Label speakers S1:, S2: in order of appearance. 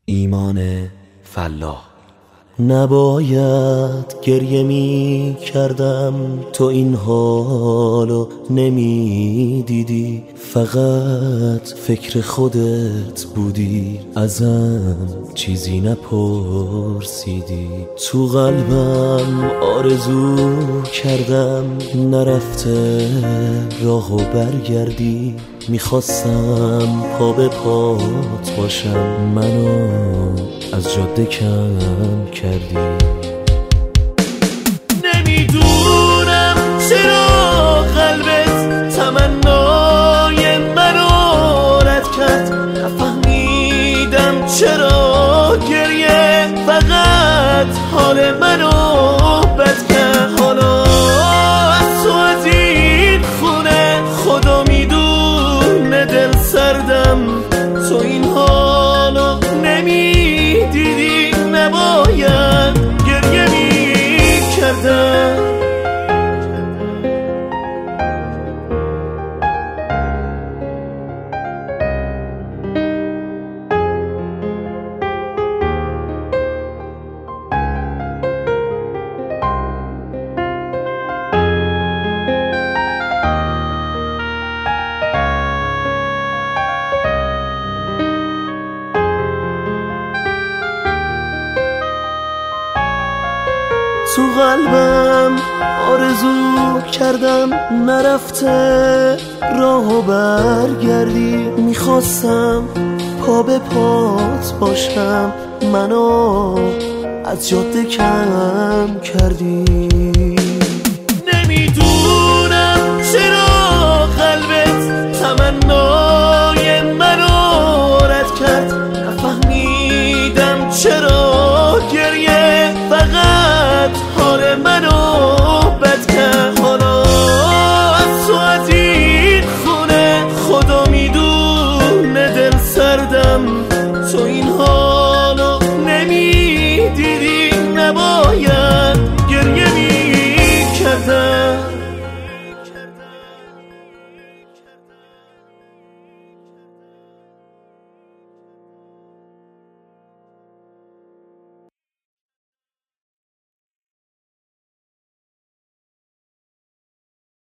S1: ایمان فلاح. نباید گریه می کردم تو این حالو نمی دیدی، فقط فکر خودت بودی، ازم چیزی نپرسیدی. تو قلبم آرزو کردم نرفته راهو برگردی، میخواستم پا به پات باشم، منو از جاده کم کردی.
S2: نمیدونم چرا قلبت تمنای منو رد کرد، نفهمیدم چرا گریه فقط حال منو بد کرد. حالا از تو از این خونه خدا میدونه دل سردم، تو این حالو نمیدیدی، نباید گریه میکردم. تو قلبم آرزو کردم نرفته راهو برگردی، میخواستم پا به پات باشم، منو از جاده کم کردی. نمیدونم چرا قلبت تمنای منو رد کرد، نفهمیدم چرا گریه فقط حال منو بد کرد. حالا از تو